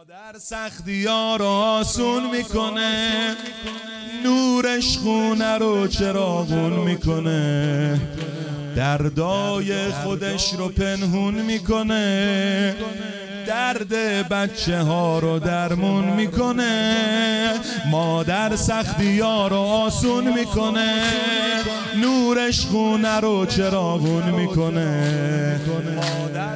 مادر سختی‌ها رو آسون میکنه، نورش خونه رو چراغون میکنه، دردای خودش رو پنهون میکنه، درد بچه ها رو درمون میکنه. مادر سختی‌ها رو آسون میکنه، نورش خونه رو چراغون میکنه. مادر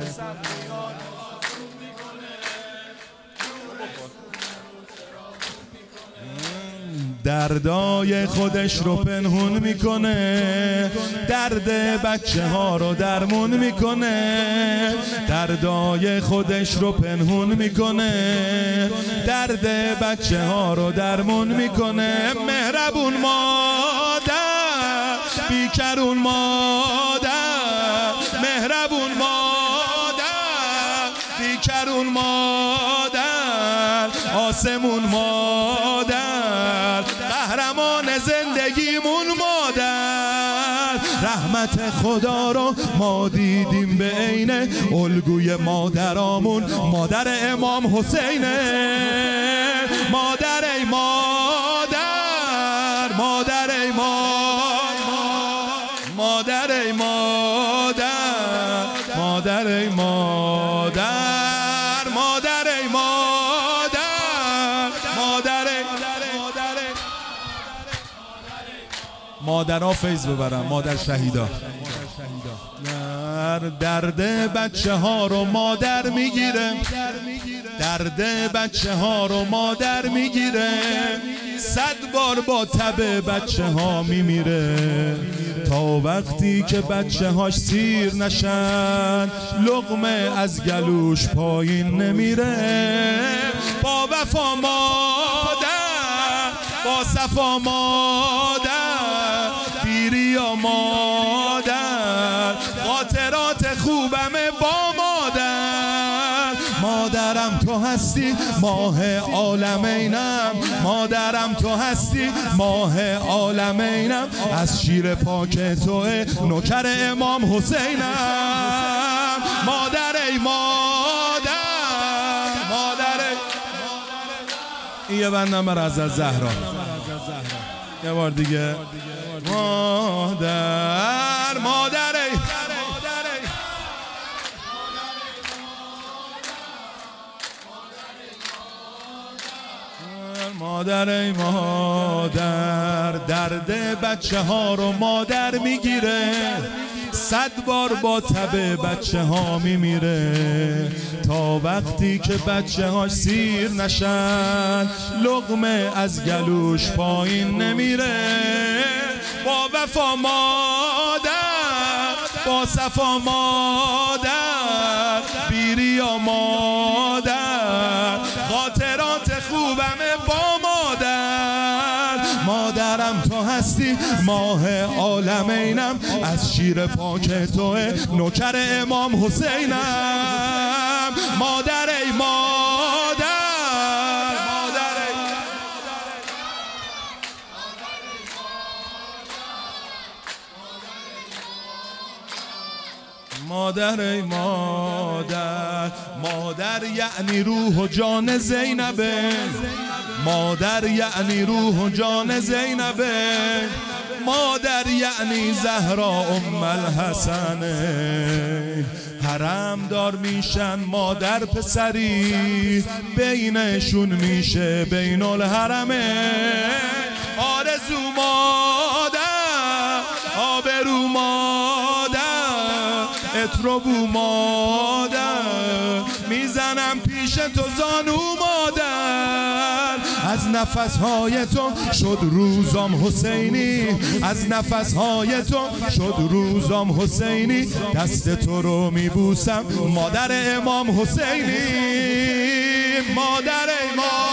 دردای خودش رو پنهون میکنه، درد بچه ها رو درمون میکنه، دردای خودش رو پنهون میکنه، درد بچه ها رو درمون میکنه. مهربون مادر، بیکرون مادر، مهربون مادر، بیکرون مادر، آسمون مادر، قهرمان زندگیمون مادر. رحمت خدا رو ما دیدیم به عین الگوی مادرامون، مادر امام حسینه. مادر ای مادر، مادر ای مادر، ای مادر، مادر ای مادر، مادر ای مادر، مادر ای مادرها فیض ببرن، مادر شهیدا. درد بچه ها رو مادر میگیره، درد بچه ها رو مادر میگیره، 100 بار با تب بچه ها میمیره، تا وقتی که بچه هاش سیر نشن لقمه از گلوش پایین نمیره. با وفا مادر، با صفا مادر، پیریا مادر، خاطرات خوبم با مادر. مادرم تو هستی ماه عالمینم، مادرم تو هستی ماه عالمینم، از شیر پاک توه نوکر امام حسینم. مادر ای مادر، مادر ای این یه بندم بر از زهرا، یه بار دیگه. مادر، مادر ای مادر ای مادر، درد بچه ها رو مادر میگیره، 100 بار با تب بچه ها میمیره، تا وقتی که بچه هاش سیر نشن لقمه از گلوش پایین نمیره. با وفا مادر، با صفا مادر، بیریا مادر، خاطرات خوبم با مادر. مادرم تو هستی ماه عالمینم، از شیر پاک توه نوکر امام حسینم. مادر ای مادر، مادر ای مادر ای مادر. مادر یعنی روح و جان زینبه، مادر یعنی روح و جان زینبه، مادر یعنی زهرا ام الحسن. حرم دار میشن مادر پسری، بینشون میشه بین الحرمه. آرزو مادر، آبرو مادر، اتروبو مادر، میزنم پیش تو زانو مادر. از نفسهای تو شد روزام حسینی، از نفسهای تو شد روزام حسینی، دست تو رو میبوسم مادر امام حسینی. مادر ای مادر.